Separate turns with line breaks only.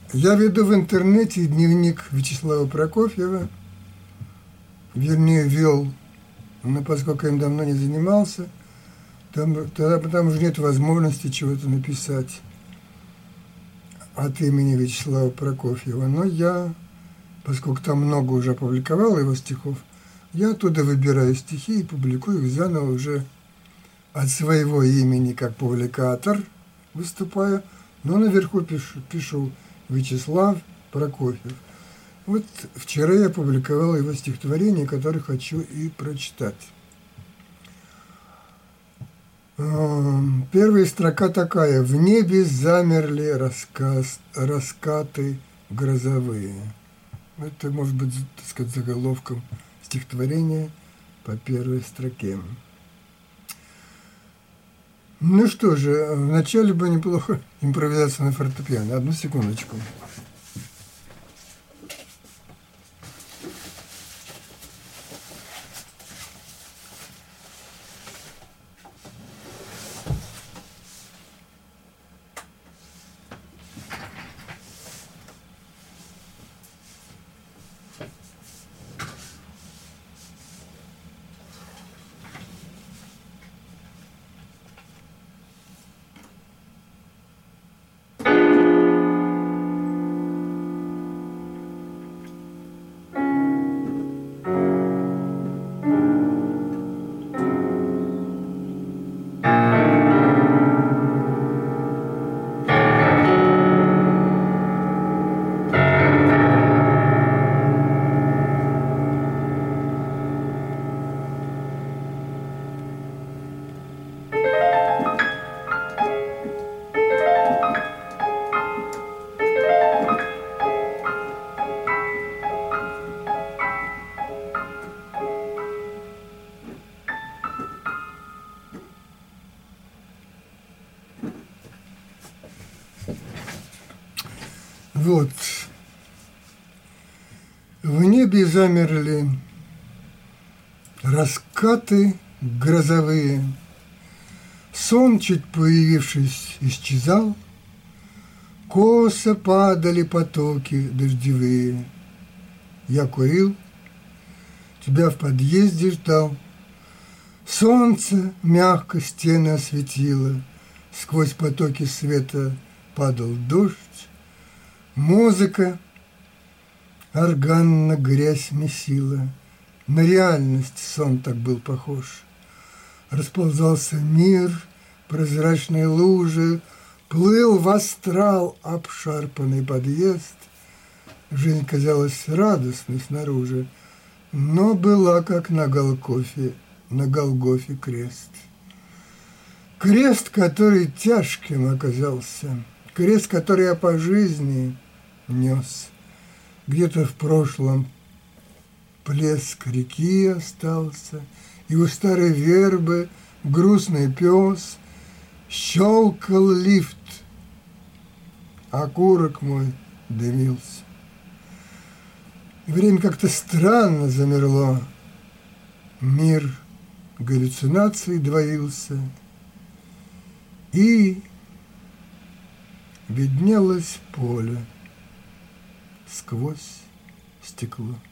Я веду в интернете дневник Вячеслава Прокофьева, вернее, вел, но поскольку я им давно не занимался, тогда потому что нет возможности чего-то написать от имени Вячеслава Прокофьева. Но я, поскольку там много уже опубликовал его стихов, я оттуда выбираю стихи и публикую их заново уже от своего имени, как публикатор выступаю, но наверху пишу Вячеслав Прокофьев. Вот вчера я опубликовал его стихотворение, которое хочу и прочитать. Первая строка такая: «В небе замерли раскаты грозовые». Это может быть, так сказать, заголовком стихотворения по первой строке. Ну что же, вначале бы неплохо импровизация на фортепиано. Одну секундочку. Вот. В небе замерли раскаты грозовые. Сон, чуть появившись, исчезал. Косо падали потоки дождевые. Я курил, тебя в подъезде ждал. Солнце мягко стены осветило. Сквозь потоки света падал дождь. Музыка органно грязь месила. На реальность сон так был похож. Расползался мир, прозрачные лужи, плыл в астрал обшарпанный подъезд. Жизнь казалась радостной снаружи, но была, как на Голгофе крест. Крест, который тяжким оказался, крест, который я по жизни нес. Где-то в прошлом плеск реки остался, и у старой вербы грустный пес щелкал лифт, окурок мой дымился. Время как-то странно замерло, мир галлюцинаций двоился, и виднелось поле сквозь стекло.